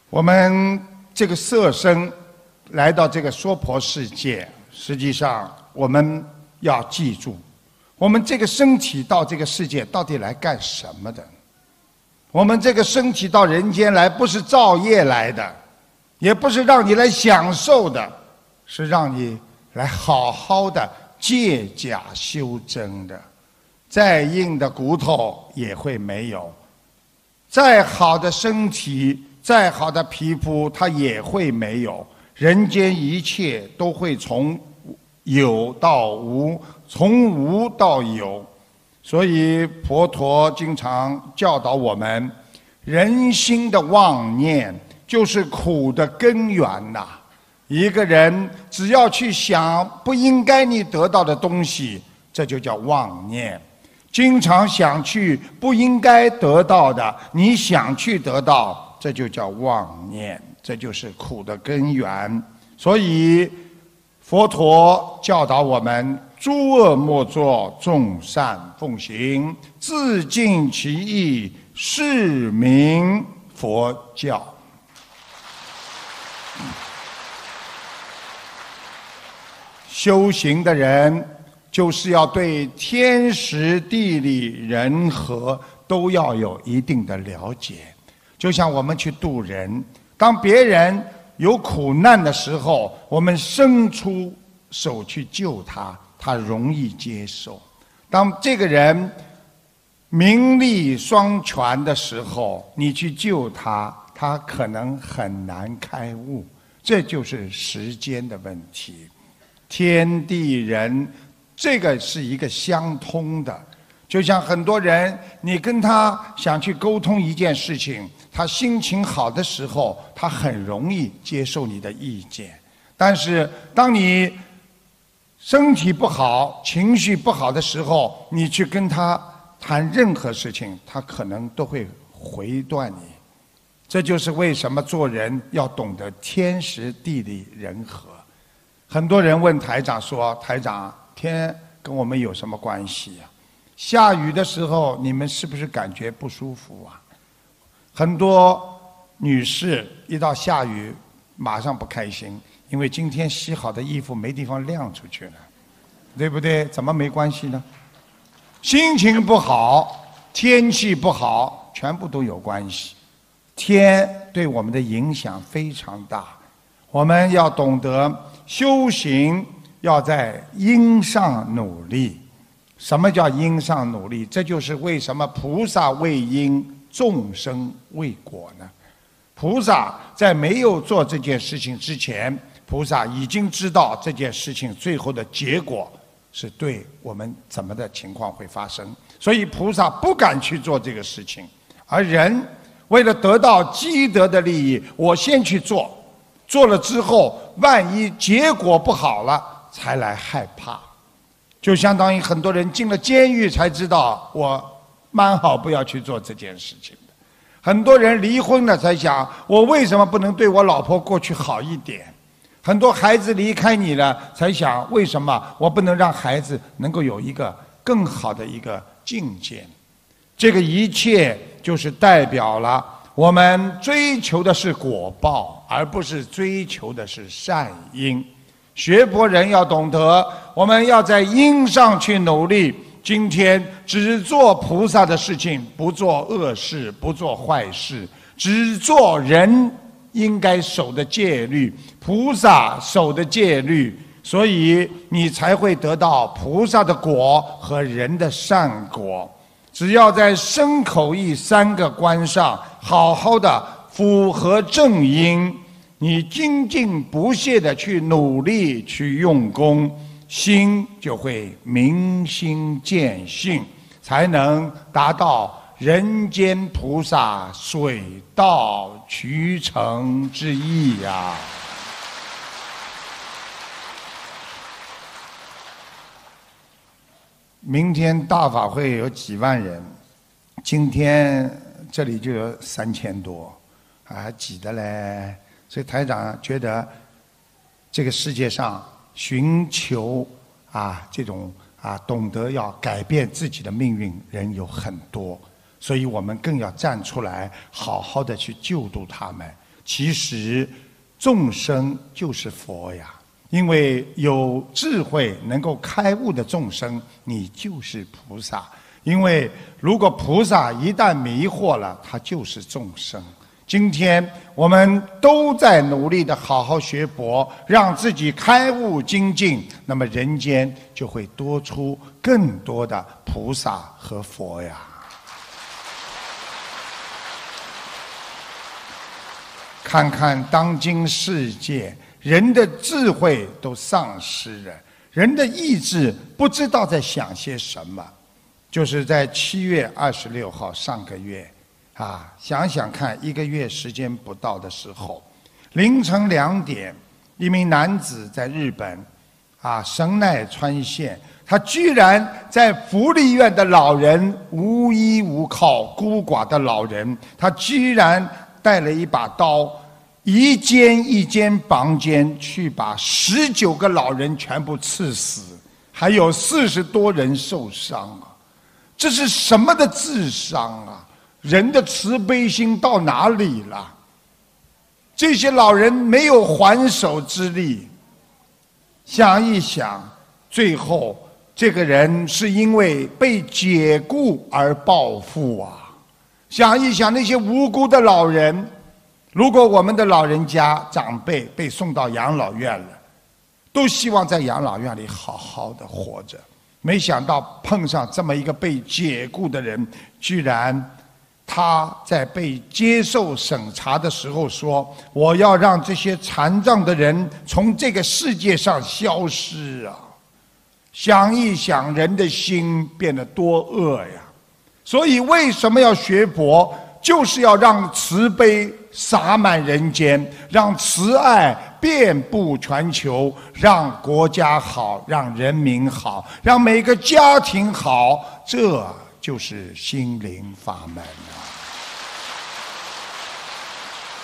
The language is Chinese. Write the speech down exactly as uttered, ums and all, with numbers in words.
我们这个色身来到这个娑婆世界，实际上我们要记住，我们这个身体到这个世界到底来干什么的？我们这个身体到人间来，不是造业来的，也不是让你来享受的，是让你来好好的借假修真的。再硬的骨头也会没有，再好的身体，再好的皮肤，它也会没有。人间一切都会从有到无，从无到有。所以佛陀经常教导我们，人心的妄念就是苦的根源呐。一个人只要去想不应该你得到的东西，这就叫妄念。经常想去不应该得到的，你想去得到，这就叫妄念，这就是苦的根源。所以佛陀教导我们，诸恶莫作，众善奉行，自尽其意，是名佛教。修行的人就是要对天时地利人和都要有一定的了解。就像我们去渡人，当别人有苦难的时候，我们伸出手去救他，他容易接受。当这个人名利双全的时候，你去救他，他可能很难开悟。这就是时间的问题。天地人这个是一个相通的，就像很多人，你跟他想去沟通一件事情，他心情好的时候，他很容易接受你的意见。但是当你身体不好、情绪不好的时候，你去跟他谈任何事情，他可能都会回断你。这就是为什么做人要懂得天时地利人和。很多人问台长说，台长，天跟我们有什么关系呀？下雨的时候你们是不是感觉不舒服啊？很多女士一到下雨马上不开心，因为今天洗好的衣服没地方晾出去了，对不对？怎么没关系呢？心情不好，天气不好，全部都有关系。天对我们的影响非常大，我们要懂得修行，要在因上努力。什么叫因上努力？这就是为什么菩萨为因，众生为果呢？菩萨在没有做这件事情之前，菩萨已经知道这件事情最后的结果是对我们怎么的情况会发生，所以菩萨不敢去做这个事情。而人为了得到积德的利益，我先去做，做了之后万一结果不好了才来害怕。就相当于很多人进了监狱才知道我蛮好不要去做这件事情的。很多人离婚了才想，我为什么不能对我老婆过去好一点？很多孩子离开你了才想，为什么我不能让孩子能够有一个更好的一个境界？这个一切就是代表了我们追求的是果报，而不是追求的是善因。学佛人要懂得，我们要在因上去努力。今天只做菩萨的事情，不做恶事，不做坏事，只做人应该守的戒律，菩萨守的戒律，所以你才会得到菩萨的果和人的善果。只要在身口意三个关上好好的符合正因，你精进不懈的去努力去用功，心就会明心见性，才能达到人间菩萨水到渠成之意呀。明天大法会有几万人，今天这里就有三千多，啊，挤得嘞。所以台长觉得，这个世界上寻求啊这种啊懂得要改变自己的命运人有很多，所以我们更要站出来，好好的去救度他们。 其实众生就是佛呀，因为有智慧能够开悟的众生，你就是菩萨。因为如果菩萨一旦迷惑了，他就是众生。今天我们都在努力的好好学佛，让自己开悟精进，那么人间就会多出更多的菩萨和佛呀。看看当今世界，人的智慧都丧失了，人的意志不知道在想些什么。就是在七月二十六号上个月啊，想想看，一个月时间不到的时候，凌晨两点，一名男子在日本啊神奈川县，他居然在福利院的老人无依无靠、孤寡的老人，他居然带了一把刀，一间一间房间去把十九个老人全部刺死，还有四十多人受伤啊！这是什么的智商啊？人的慈悲心到哪里了？这些老人没有还手之力。想一想，最后这个人是因为被解雇而报复啊！想一想那些无辜的老人，如果我们的老人家长辈被送到养老院了，都希望在养老院里好好的活着。没想到碰上这么一个被解雇的人，居然他在被接受审查的时候说：“我要让这些残障的人从这个世界上消失啊！”想一想，人的心变得多恶呀！所以为什么要学佛？就是要让慈悲洒满人间，让慈爱遍布全球，让国家好，让人民好，让每个家庭好，这就是心灵法门啊！